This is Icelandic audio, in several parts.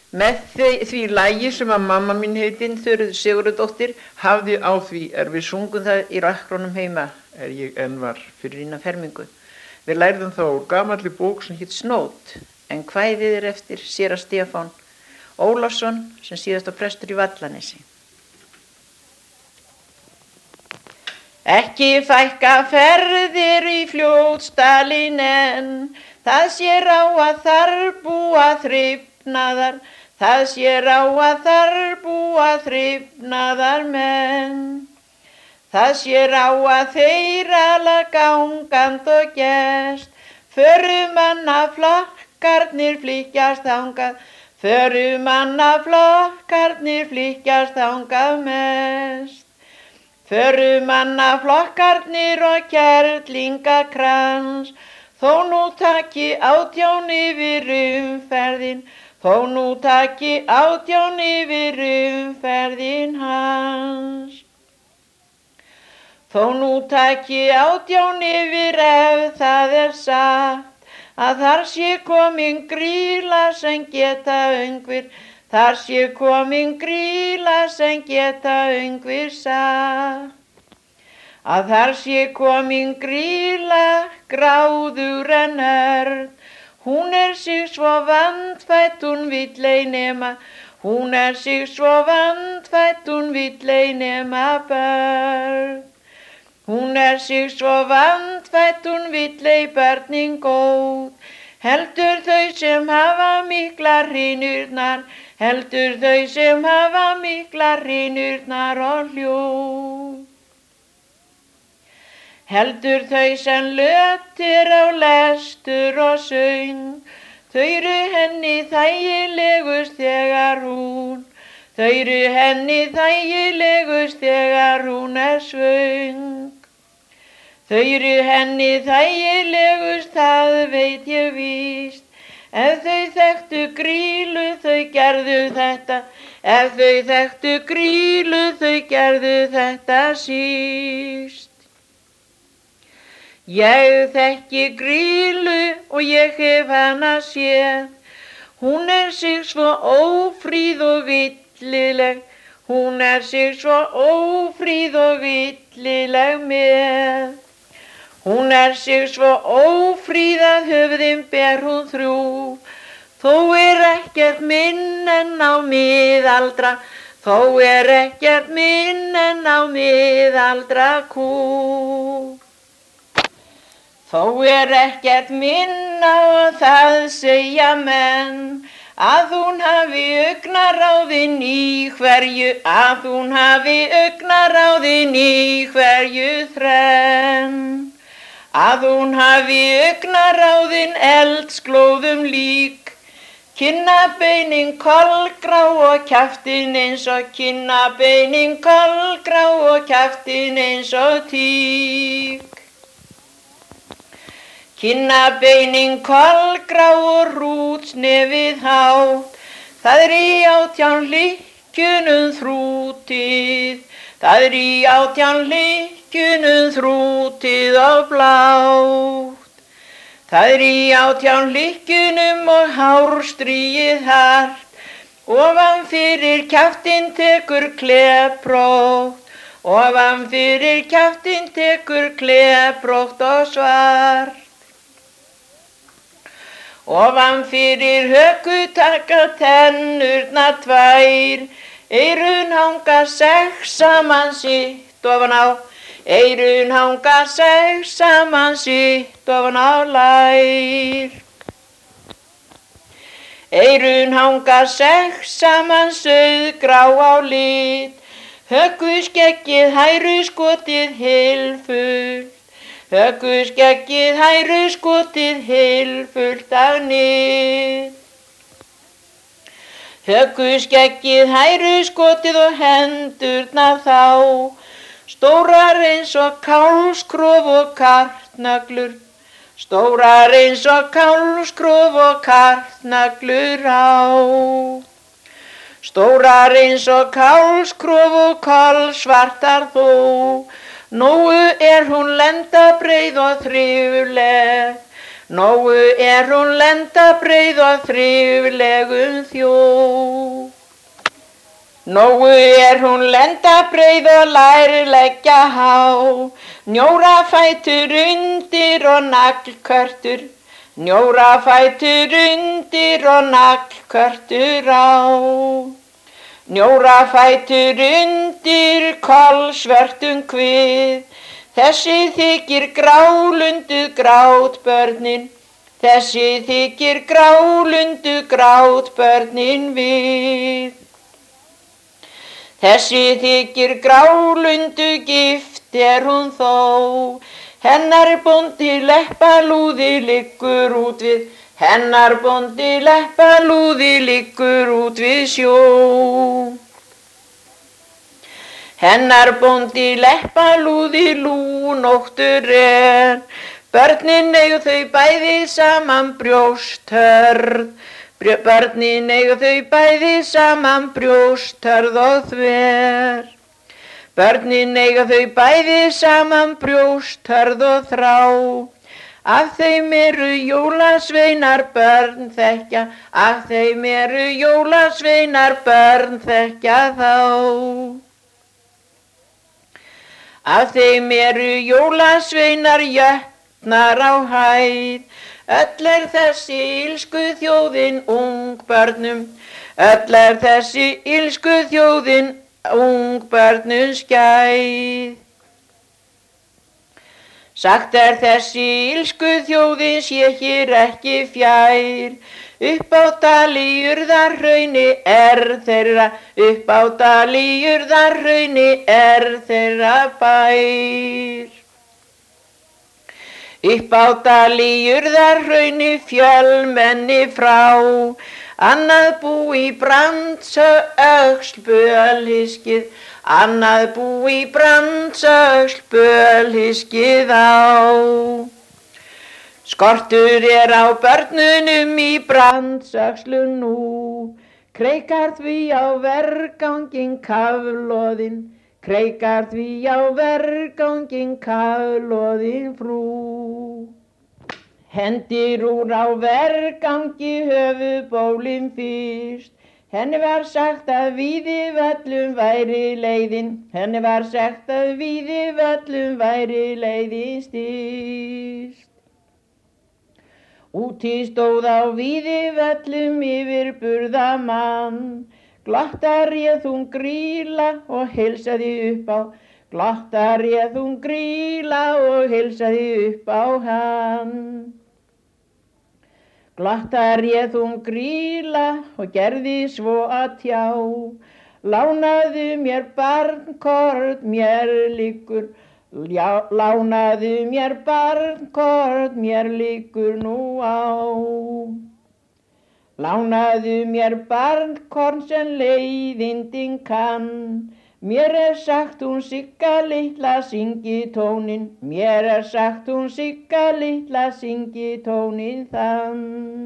Með því lagi sem að mamma mín heitinn, Þuríður Sigurðardóttir, hafði á því við sungum það í rakkránum heima ég enn var fyrir innan fermingu. Við lærðum þá gamalli bók sem hitt Snót, en kvæðið eftir séra Stefán Ólafsson sem síðasta prestur í Vallanesi. Ekki fækka ferðir í Fljótsdalinn en það sér á að þar búa þrifnaðar, það sér á að þar búa þrifnaðar menn. Það sér á að þeir ala gangand og gest, förumannaflokkarnir flykkjast þangað, förumannaflokkarnir flykkjast þangað mest. Förumannaflokkarnir og kerlingakrans, þó nú taki 18 yfir umferðin, þó nú taki 18 yfir umferðin hans. Þó nú taki 18 yfir ef það satt, að þar sé komin Grýla sem geta öngvir, þar sé komin Grýla sem geta öngvir satt. Að þar sé komin Grýla gráður en örn, hún sig svo vandfætt hún vill ei nema, hún sig svo vandfætt hún vill ei nema börn. Hún sig svo vandfætt hún vill ei börnin góð, heldur þau sem hafa miklar hrynurnar, heldur þau sem hafa miklar hrynurnar og hljóð. Heldur þau sem lötir á lestur og söng, þau henni þægilegust þegar hún, þau henni þægilegust þegar hún svöng. Þau henni þægilegust, það veit ég víst, ef þau þekktu Grýlu þau gerðu þetta, ef þau þekktu Grýlu þau gerðu þetta síst. Ég þekki Grýlu og ég hef hana séð, hún sig svo ófríð og villileg, hún sig svo ófríð og villileg með. Hún sig svo ófríð að höfðin ber hún þrjú, þó ekkert minn en á miðaldra, þó ekkert minn en á miðaldra kú. Þó ekkert minn á það segja menn, að hún hafi augnaráðin í hverju, að hún hafi augnaráðin í hverju þrenn. Að hún hafi augnaráðin eldsglóðum lík, kinnabeinin kolgrá og kjaftin eins og kinnabeinin kolgrá og kjaftin eins og tík. Kinnabeinin kolgrá og rútsnefið hátt, það í 18 hlykkjunum þrútið, það í 18 hlykkjunum þrútið og blátt. Það í 18 hlykkjunum og hárstríið hart, ofan fyrir kjaftinn tekur kleprótt, ofan fyrir kjaftinn tekur kleprótt og svart. Ofan fyrir höku taka tennurnar tvær, eyrun hanga 6 saman sitt ofan á, eyrun hanga 6 saman sitt ofan á lær. Eyrun hanga 6 saman sauðgrá á lit, hökuskeggið hæruskotið heilfullt, hökuskeggið hæruskotið heilfullt af nið. Hökuskeggið hæruskotið og hendurnar þá, stórar eins og kálfskrof og kartnaglur, stórar eins og kálfskrof og kartnaglur á. Stórar eins og kálfskrof og kolsvartar þó, nógu hún lendabreið og þrifleg, Nógu hún lenda breið og þriflegum þjó. Nógu hún lenda breið og læri leggja há, njóra fætur undir og naglkörtur, njóra fætur undir og naglkörtur á. Njóra fætur undir kolsvörtum kvið, þessi þykir grálundu grátbörnin, þessi þykir grálundu grátbörnin við. Þessi þykir grálundu gift hún þó, hennar bóndi leppalúði liggur út við, hennar bóndi leppalúði liggur út við sjó. Hennar bóndi leppalúði lúnóttur börnin eiga þau bæði saman brjósthörð, börnin eiga þau bæði saman brjósthörð og þver. Börnin eiga þau bæði saman brjósthörð og þrá, af þeim eru jólasveinar börn þekkja, af þeim eru jólasveinar börn þekkja þá. Af þeim eru jólasveinar jötnar á hæð, öll þessi illsku þjóðin ungbörnum, öll þessi illsku þjóðin ungbörnum skæð. Sagt þessi illsku þjóðin sé hér ekki fjær, upp á dal í Urðarhrauni þeirra, upp á dal í Urðarhrauni þeirra bær. Upp á dal í Urðarhrauni fjölmenni frá, annað bú í Brandsöxl bölhyskið, annað bú í Brandsöxl bölhyskið á. Skortur á börnunum í Brandsöxlu nú, kreikar því á verganginn kafloðin, kreikar því á verganginn kafloðin frú. Hendir úr á vergangi höfuðbólin fyrst, henni var sagt að Víðivöllum væri leiðin, henni var sagt að Víðivöllum væri leiðin styst. Úti stóð á Víðivöllum yfirburðamann, glotta réð hún Grýla og heilsaði upp á, glotta réð hún Grýla og heilsaði upp á hann. Glotta réð hún Grýla og gerði svo að tjá, lánaðu mér barnkorn mér liggur, lánaðu mér barnkorn mér liggur nú á. Lánaðu mér barnkorn sem leiðindin kann, mér sagt hún Sigga litla syngi tóninn, mér sagt hún Sigga litla syngi tóninn þann.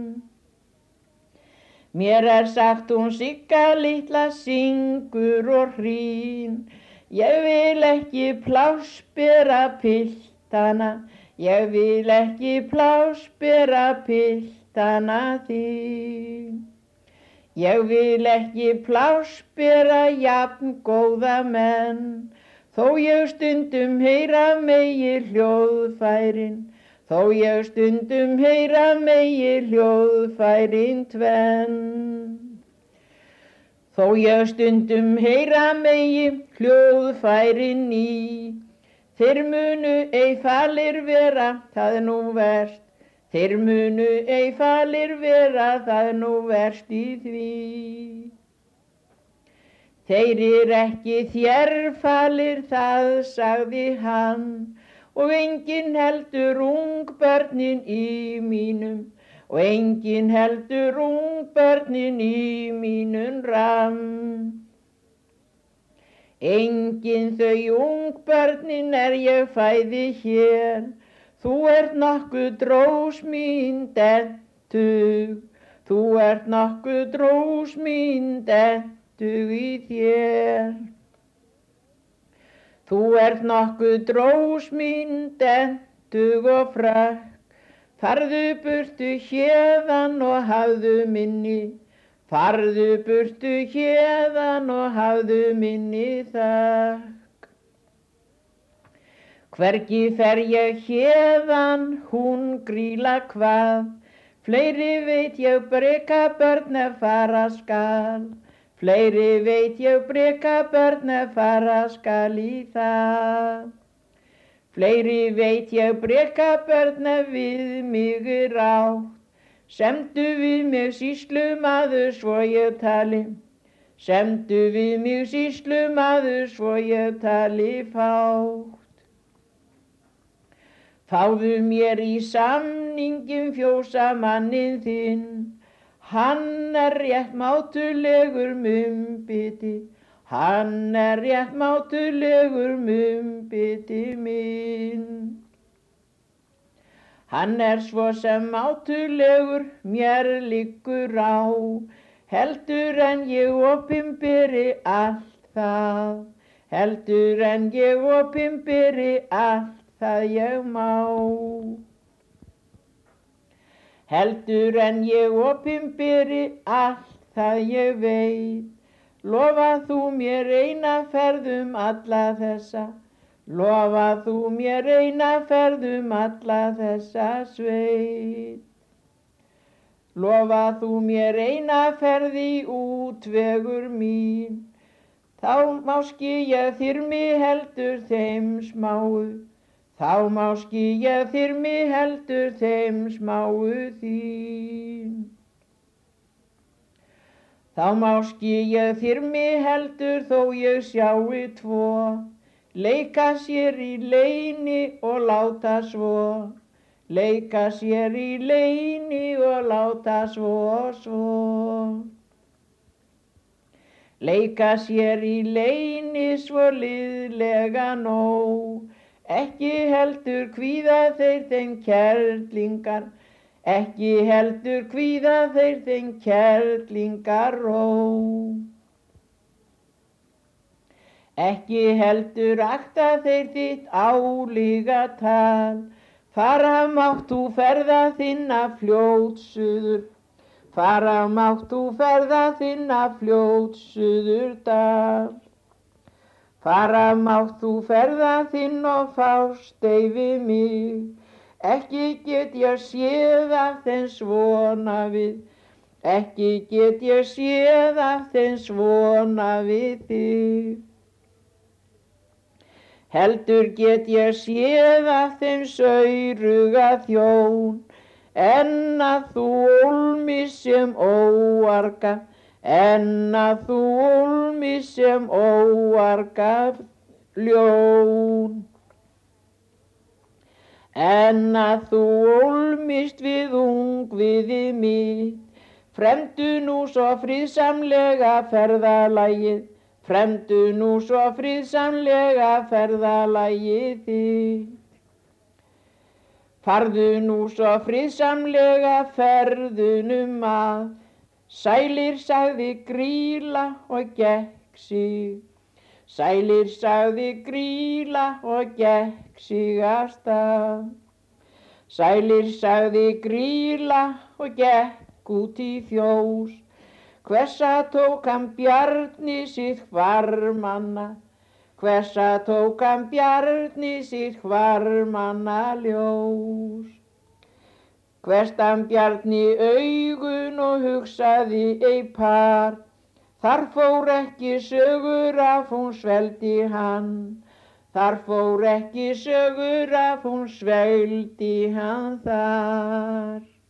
Mér sagt hún Sigga litla syngur og hrín, ég vil ekki pláss bera piltana, ég vil ekki pláss bera piltana þín. Ég vil ekki pláss bera jafn góða menn, þó ég stundum heyra megi hljóðfærin, þó ég stundum heyra megi hljóðfærin tvenn. Þó ég stundum heyra megi hljóðfærin ný, þeir munu ei falir vera, það nú verst, þeir munu ei falir vera, það nú verst í því. Þeir ekki þér falir, það sagði hann, og enginn heldur ungbörnin í mínum, og enginn heldur ungbörnin í mínum rann. Enginn þau ungbörnin ég fæði hér, þú ert nokkuð drós mín dentug, þú ert nokkuð drós mín dentug í þér. Þú ert nokkuð drós mín dentug og frökk, Farðu burtu héðan og hafðu minni, farðu burtu héðan og hafðu minni þökk. Hvergi fer ég héðan, hún Grýla hvað, fleiri veit ég brekabörn ef fara skal, fleiri veit ég brekabörn ef fara skal í það. Fleiri veit ég brekabörn ef við mig rátt, semdu við mig sýslumaður svo ég tali, semdu við mig sýslumaður svo ég tali fátt. Fáðu mér í samningin fjósamanninn þinn, hann rétt mátulegur mumbiti, hann rétt mátulegur mumbiti minn. Hann svo sem mátulegur mér liggur á, heldur en ég opinberi allt það, heldur en ég opinberi allt það ég má. Heldur en ég opinberi allt það ég veit, lofa þú mér eina ferð alla þessa, lofa þú mér eina ferð alla þessa sveit. Lofa þú mér eina ferð í útvegur mín, þá má skýja þyrmi heldur þeim smáu, þá má skýja þyrmi heldur þeim smáu þín. Þá má skýja þyrmi heldur þó ég sjái tvo, leika sér í leyni og láta svo, leika sér í leyni og láta svo. Leika sér í leyni svo liðlega nóg, ekki heldur kvíða þeir þeim kerlingar, ekki heldur kvíða þeir þeim kerlingar ró. Ekki heldur akta þeir þitt álíka tal, fara mátt þú ferða þinna fljótsuður, fara mátt þú ferða þinna fljótsuður dal. Fara mátt þú ferða þinn og fást ei við mig, ekki get ég séð af þeim svona við, ekki get ég séð af þeim svona við þig. Heldur get ég séð af þeim sauruga þjón, en að þú ólmi sem óarga, en að þú ólmi sem óarga ljón. En að þú ólmist við ungviðið mitt, fremdu nú svo friðsamlega ferðalagið, fremdu nú svo friðsamlega ferðalagið þitt. Farðu nú svo friðsamlega ferðunum að, sælir sagði Grýla og gekk sig, sælir sagði Grýla og gekk sig af stað. Sælir sagði Grýla og gekk út í fjós, hvessa tók hann Bjarni sitt hvarmanna, hvessa tók hann Bjarni sitt hvarmanna ljós. Hvesst hann Bjarni augun og hugsaði ei par, þar fór ekki sögur af hún sveldi hann, þar fór ekki sögur af hún sveldi hann þar.